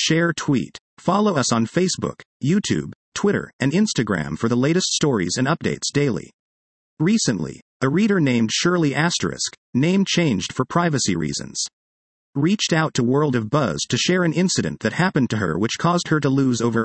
share, tweet. Follow us on Facebook, YouTube, Twitter, and Instagram for the latest stories and updates daily. Recently, a reader named Shirley Asterisk, name changed for privacy reasons, reached out to World of Buzz to share an incident that happened to her which caused her to lose over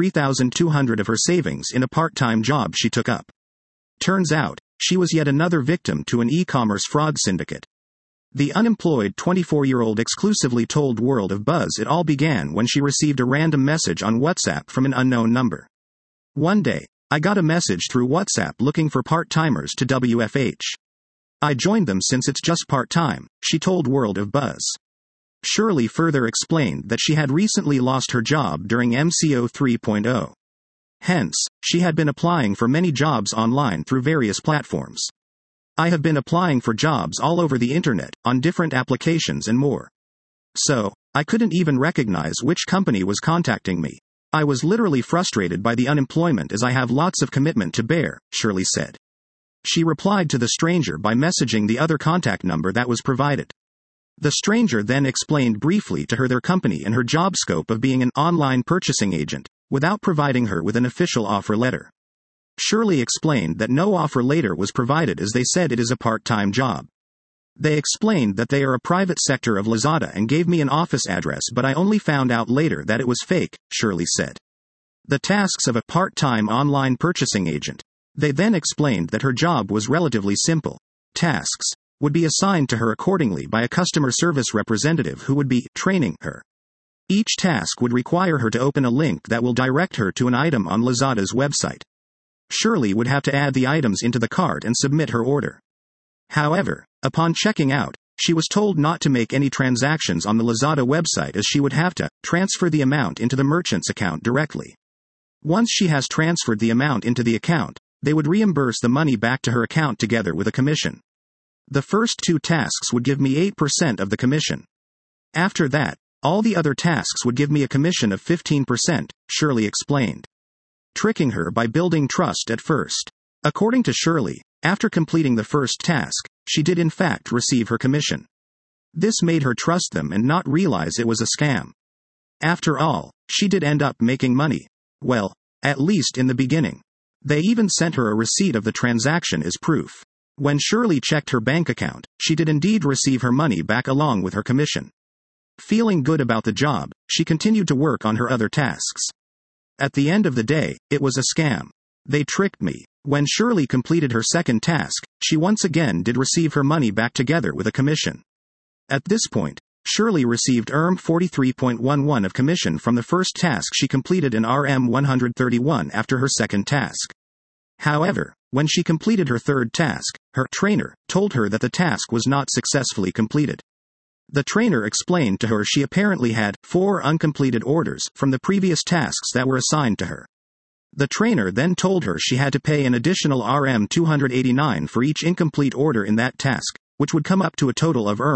$3,200 of her savings in a part-time job she took up. Turns out, she was yet another victim to an e-commerce fraud syndicate. The unemployed 24-year-old exclusively told World of Buzz it all began when she received a random message on WhatsApp from an unknown number. One day, I got a message through WhatsApp looking for part-timers to WFH. I joined them since it's just part-time, she told World of Buzz. Shirley further explained that she had recently lost her job during MCO 3.0. Hence, she had been applying for many jobs online through various platforms. I have been applying for jobs all over the internet, on different applications and more. So, I couldn't even recognize which company was contacting me. I was literally frustrated by the unemployment as I have lots of commitment to bear, Shirley said. She replied to the stranger by messaging the other contact number that was provided. The stranger then explained briefly to her their company and her job scope of being an online purchasing agent, without providing her with an official offer letter. Shirley explained that no offer letter was provided as they said it is a part-time job. They explained that they are a private sector of Lazada and gave me an office address, but I only found out later that it was fake, Shirley said. The tasks of a part-time online purchasing agent. They then explained that her job was relatively simple. Tasks would be assigned to her accordingly by a customer service representative who would be training her. Each task would require her to open a link that will direct her to an item on Lazada's website. Shirley would have to add the items into the cart and submit her order. However, upon checking out, she was told not to make any transactions on the Lazada website as she would have to transfer the amount into the merchant's account directly. Once she has transferred the amount into the account, they would reimburse the money back to her account together with a commission. The first 2 tasks would give me 8% of the commission. After that, all the other tasks would give me a commission of 15%, Shirley explained. Tricking her by building trust at first. According to Shirley, after completing the first task, she did in fact receive her commission. This made her trust them and not realize it was a scam. After all, she did end up making money. Well, at least in the beginning. They even sent her a receipt of the transaction as proof. When Shirley checked her bank account, she did indeed receive her money back along with her commission. Feeling good about the job, she continued to work on her other tasks. At the end of the day, it was a scam. They tricked me. When Shirley completed her second task, she once again did receive her money back together with a commission. At this point, Shirley received $43.11 of commission from the first task she completed in RM131 after her second task. However, when she completed her third task, her trainer told her that the task was not successfully completed. The trainer explained to her she apparently had 4 uncompleted orders from the previous tasks that were assigned to her. The trainer then told her she had to pay an additional RM289 for each incomplete order in that task, which would come up to a total of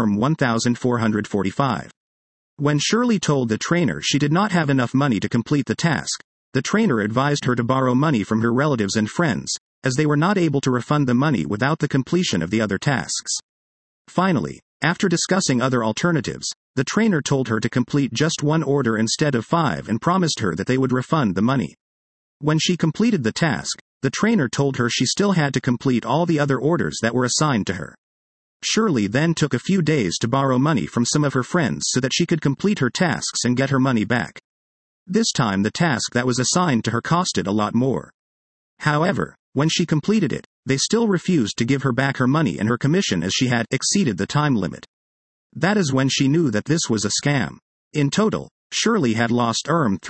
$1,445. When Shirley told the trainer she did not have enough money to complete the task, the trainer advised her to borrow money from her relatives and friends, as they were not able to refund the money without the completion of the other tasks. Finally, after discussing other alternatives, the trainer told her to complete just 1 order instead of 5 and promised her that they would refund the money. When she completed the task, the trainer told her she still had to complete all the other orders that were assigned to her. Shirley then took a few days to borrow money from some of her friends so that she could complete her tasks and get her money back. This time the task that was assigned to her costed a lot more. However, when she completed it, they still refused to give her back her money and her commission as she had exceeded the time limit. That is when she knew that this was a scam. In total, Shirley had lost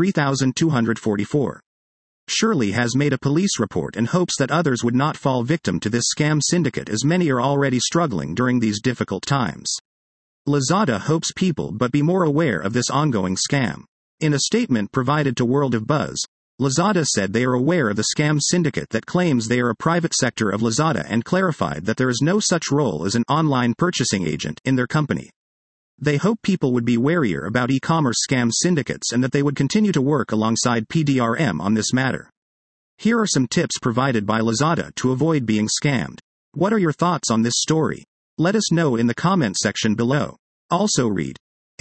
$3,244. Shirley has made a police report and hopes that others would not fall victim to this scam syndicate, as many are already struggling during these difficult times. Lazada hopes people but be more aware of this ongoing scam. In a statement provided to World of Buzz, Lazada said they are aware of the scam syndicate that claims they are a private sector of Lazada and clarified that there is no such role as an online purchasing agent in their company. They hope people would be warier about e-commerce scam syndicates and that they would continue to work alongside PDRM on this matter. Here are some tips provided by Lazada to avoid being scammed. What are your thoughts on this story? Let us know in the comment section below. Also read